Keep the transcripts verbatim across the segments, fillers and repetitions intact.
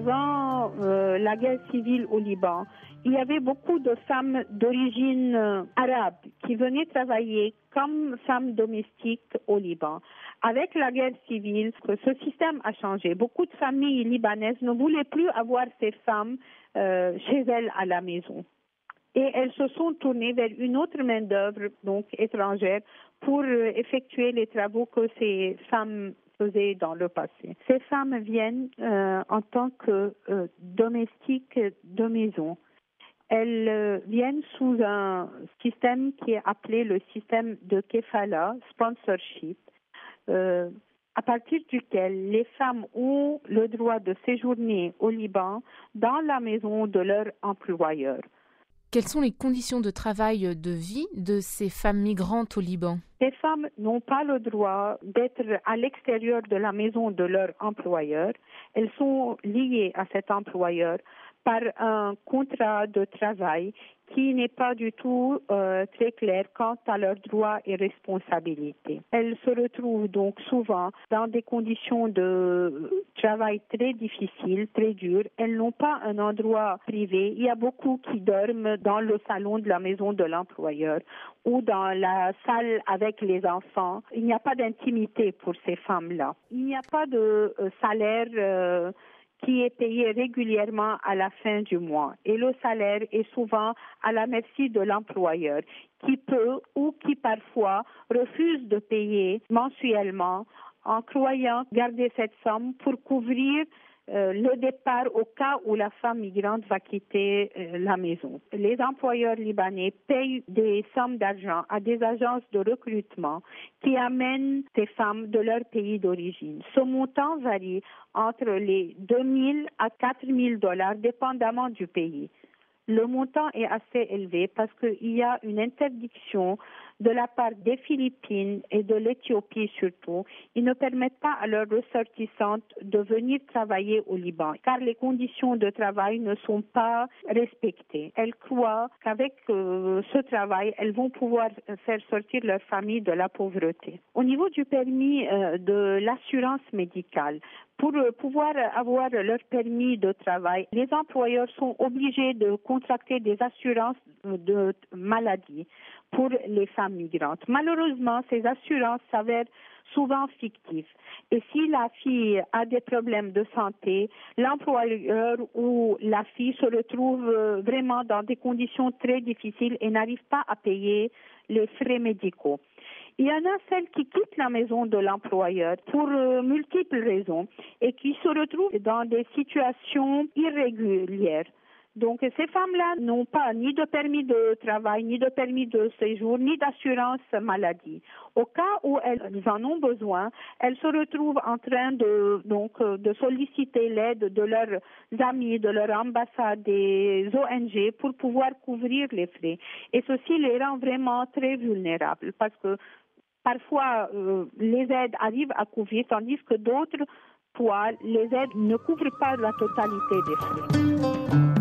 avant euh, la guerre civile au Liban, il y avait beaucoup de femmes d'origine euh, arabe qui venaient travailler comme femmes domestiques au Liban. Avec la guerre civile, ce système a changé. Beaucoup de familles libanaises ne voulaient plus avoir ces femmes euh, chez elles à la maison. Et elles se sont tournées vers une autre main-d'œuvre, donc étrangère, pour euh, effectuer les travaux que ces femmes faisaient dans le passé. Ces femmes viennent euh, en tant que euh, domestiques de maison. Elles euh, viennent sous un système qui est appelé le système de Kefala, sponsorship, euh, à partir duquel les femmes ont le droit de séjourner au Liban dans la maison de leur employeur. Quelles sont les conditions de travail, de vie de ces femmes migrantes au Liban? Ces femmes n'ont pas le droit d'être à l'extérieur de la maison de leur employeur. Elles sont liées à cet employeur par un contrat de travail qui n'est pas du tout euh, très clair quant à leurs droits et responsabilités. Elles se retrouvent donc souvent dans des conditions de travail très difficiles, très dures. Elles n'ont pas un endroit privé. Il y a beaucoup qui dorment dans le salon de la maison de l'employeur ou dans la salle avec les enfants. Il n'y a pas d'intimité pour ces femmes-là. Il n'y a pas de euh, salaire euh, qui est payé régulièrement à la fin du mois. Et le salaire est souvent à la merci de l'employeur, qui peut ou qui parfois refuse de payer mensuellement en croyant garder cette somme pour couvrir euh, le départ au cas où la femme migrante va quitter euh, la maison. Les employeurs libanais payent des sommes d'argent à des agences de recrutement qui amènent ces femmes de leur pays d'origine. Ce montant varie entre les deux mille à quatre mille dollars, dépendamment du pays. Le montant est assez élevé parce qu'il y a une interdiction de la part des Philippines et de l'Éthiopie surtout. Ils ne permettent pas à leurs ressortissantes de venir travailler au Liban car les conditions de travail ne sont pas respectées. Elles croient qu'avec euh, ce travail, elles vont pouvoir faire sortir leur famille de la pauvreté. Au niveau du permis euh, de l'assurance médicale, pour pouvoir avoir leur permis de travail, les employeurs sont obligés de contracter des assurances de maladie pour les femmes migrantes. Malheureusement, ces assurances s'avèrent souvent fictives. Et si la fille a des problèmes de santé, l'employeur ou la fille se retrouve vraiment dans des conditions très difficiles et n'arrive pas à payer les frais médicaux. Il y en a celles qui quittent la maison de l'employeur pour euh, multiples raisons et qui se retrouvent dans des situations irrégulières. Donc ces femmes-là n'ont pas ni de permis de travail, ni de permis de séjour, ni d'assurance maladie. Au cas où elles en ont besoin, elles se retrouvent en train de, donc, de solliciter l'aide de leurs amis, de leur ambassade, des O N G pour pouvoir couvrir les frais. Et ceci les rend vraiment très vulnérables parce que parfois, euh, les aides arrivent à couvrir, tandis que d'autres fois, les aides ne couvrent pas la totalité des frais.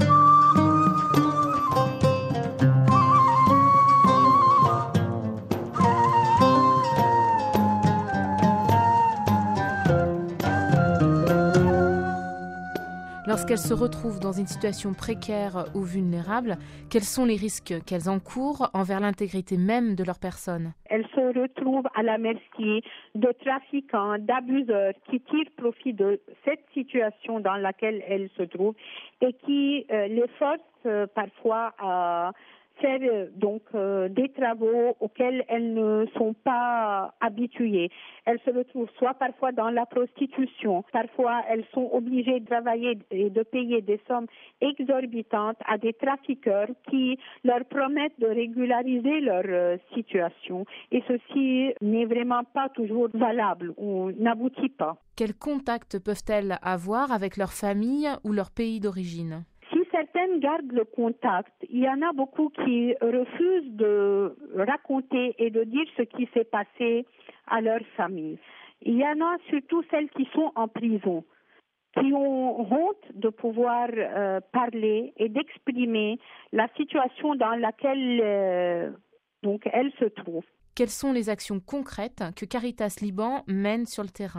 Lorsqu'elles se retrouvent dans une situation précaire ou vulnérable, quels sont les risques qu'elles encourent envers l'intégrité même de leur personne? Elles se retrouvent à la merci de trafiquants, d'abuseurs qui tirent profit de cette situation dans laquelle elles se trouvent et qui euh, les forcent euh, parfois à faire euh, donc euh, des travaux auxquels elles ne sont pas habituées. Elles se retrouvent soit parfois dans la prostitution, parfois elles sont obligées de travailler et de payer des sommes exorbitantes à des trafiqueurs qui leur promettent de régulariser leur euh, situation. Et ceci n'est vraiment pas toujours valable ou n'aboutit pas. Quels contacts peuvent-elles avoir avec leur famille ou leur pays d'origine? Certaines gardent le contact. Il y en a beaucoup qui refusent de raconter et de dire ce qui s'est passé à leur famille. Il y en a surtout celles qui sont en prison, qui ont honte de pouvoir euh, parler et d'exprimer la situation dans laquelle euh, donc elles se trouvent. Quelles sont les actions concrètes que Caritas Liban mène sur le terrain? Concrètement,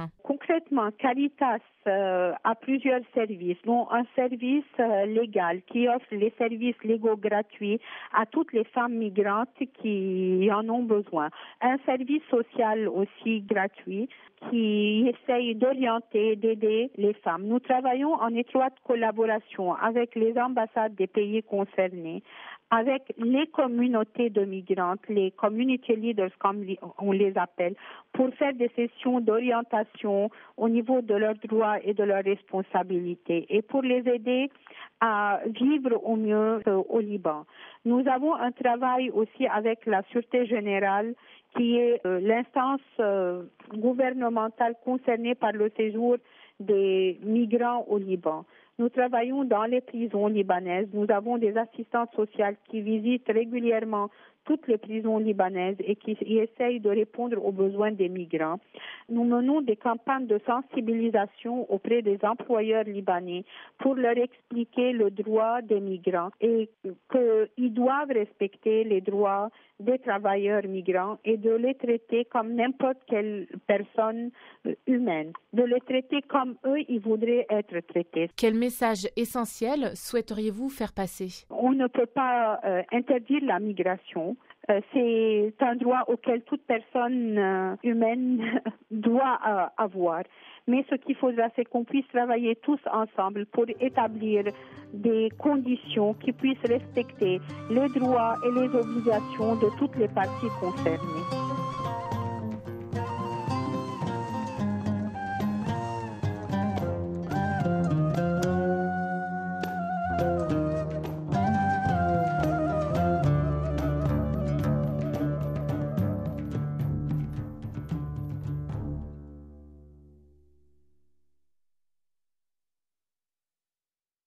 Concrètement, Caritas euh, a plusieurs services, dont un service euh, légal qui offre les services légaux gratuits à toutes les femmes migrantes qui en ont besoin. Un service social aussi gratuit qui essaye d'orienter, d'aider les femmes. Nous travaillons en étroite collaboration avec les ambassades des pays concernés, avec les communautés de migrantes, les community leaders comme on les appelle, pour faire des sessions d'orientation au niveau de leurs droits et de leurs responsabilités et pour les aider à vivre au mieux euh, au Liban. Nous avons un travail aussi avec la Sûreté générale qui est euh, l'instance euh, gouvernementale concernée par le séjour des migrants au Liban. Nous travaillons dans les prisons libanaises. Nous avons des assistantes sociales qui visitent régulièrement toutes les prisons libanaises et qui essayent de répondre aux besoins des migrants. Nous menons des campagnes de sensibilisation auprès des employeurs libanais pour leur expliquer le droit des migrants et qu'ils doivent respecter les droits des travailleurs migrants et de les traiter comme n'importe quelle personne humaine, de les traiter comme eux, ils voudraient être traités. Quel message essentiel souhaiteriez-vous faire passer? On ne peut pas euh, interdire la migration. Euh, c'est un droit auquel toute personne euh, humaine doit euh, avoir. Mais ce qu'il faudra, c'est qu'on puisse travailler tous ensemble pour établir des conditions qui puissent respecter les droits et les obligations de toutes les parties concernées.